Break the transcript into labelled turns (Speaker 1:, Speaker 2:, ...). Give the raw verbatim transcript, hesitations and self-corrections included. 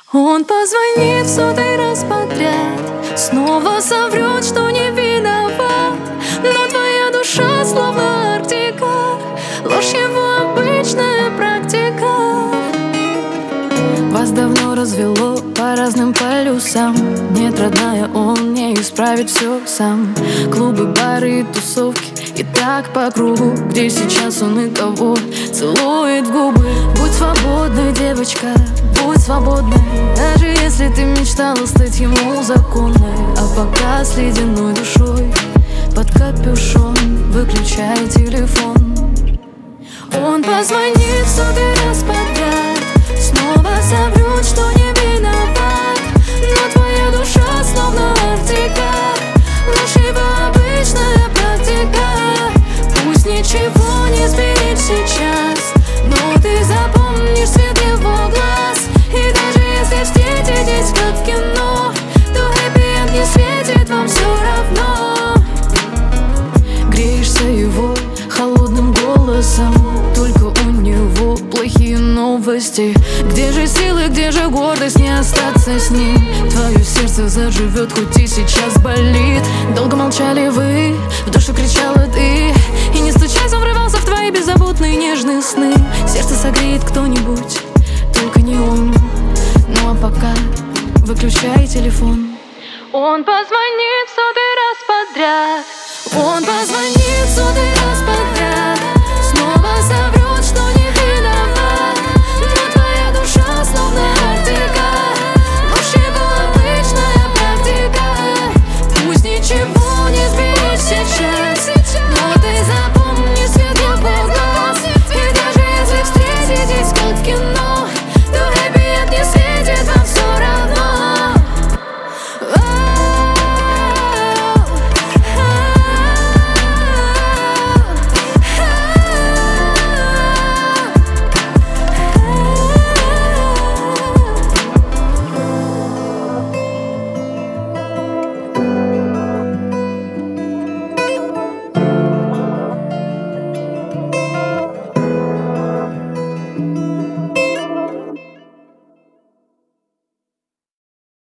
Speaker 1: Он позвонит в сотый раз подряд, снова соврет, что не виноват. Но твоя душа словно Арктика, ложь его обычная практика. Вас давно развело по разным полюсам. Нет, родная, он не исправит все сам. Клубы, бары и тусовки, и так по кругу. Где сейчас он и кого целует в губы? Будь свободной, девочка, будь свободной. Даже если ты мечтала стать ему законной. А пока с ледяной душой под капюшон выключай телефон. Он позвонит в сотый раз подряд, снова соврет, что не виноват. Но твоя душа словно Арктика, ложь его обычная практика. Пусть ничего не сберечь сейчас, но ты запомнишь свет его глаз. И даже если встретитесь как в кино, то хэппи-энд не светит вам все равно. Греешься его холодным голосом, только у него плохие новости. Где же силы, где же гордость не остаться с ним? Твое сердце заживет, хоть и сейчас болит. Долго молчали вы, в душу кричала ты, и не стучась, он врывался в твои беззаботные нежные сны. Сердце согреет кто-нибудь, только не он. Ну а пока выключай телефон. Он позвонит в сотый раз подряд, он позвонит в сотый раз подряд.